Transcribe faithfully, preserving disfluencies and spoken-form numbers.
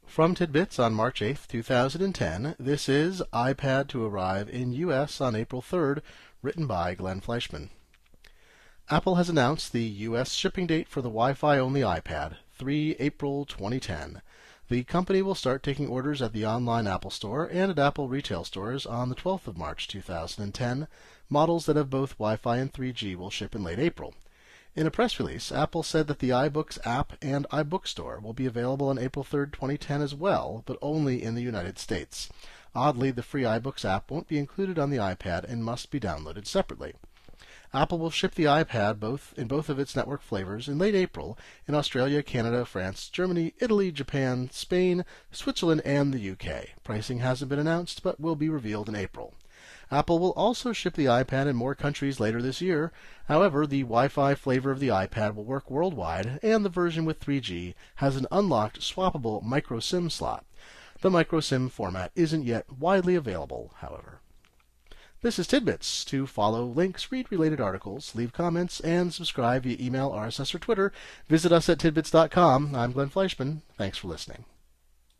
From Tidbits on March eighth, two thousand ten, this is iPad to arrive in U S on April third, written by Glenn Fleishman. Apple has announced the U S shipping date for the Wi-Fi only iPad, the third of April twenty ten. The company will start taking orders at the online Apple Store and at Apple retail stores on the twelfth of March two thousand ten. Models that have both Wi-Fi and three G will ship in late April. In a press release, Apple said that the iBooks app and iBookstore will be available on April third, twenty ten as well, but only in the United States. Oddly, the free iBooks app won't be included on the iPad and must be downloaded separately. Apple will ship the iPad both in both of its network flavors in late April in Australia, Canada, France, Germany, Italy, Japan, Spain, Switzerland, and the U K. Pricing hasn't been announced, but will be revealed in April. Apple will also ship the iPad in more countries later this year. However, the Wi-Fi flavor of the iPad will work worldwide, and the version with three G has an unlocked swappable microSIM slot. The microSIM format isn't yet widely available, however. This is Tidbits. To follow links, read related articles, leave comments, and subscribe via email, R S S, or Twitter, visit us at tidbits dot com. I'm Glenn Fleishman. Thanks for listening.